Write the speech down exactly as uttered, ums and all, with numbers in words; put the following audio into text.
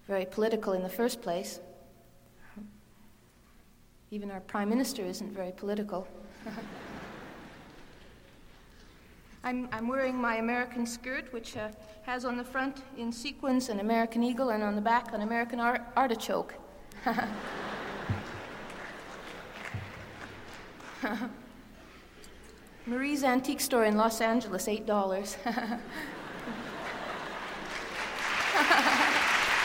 very political in the first place. Even our Prime Minister isn't very political. I'm, I'm wearing my American skirt, which uh, has on the front in sequins an American eagle and on the back an American ar- artichoke. Marie's Antique Store in Los Angeles, eight dollars.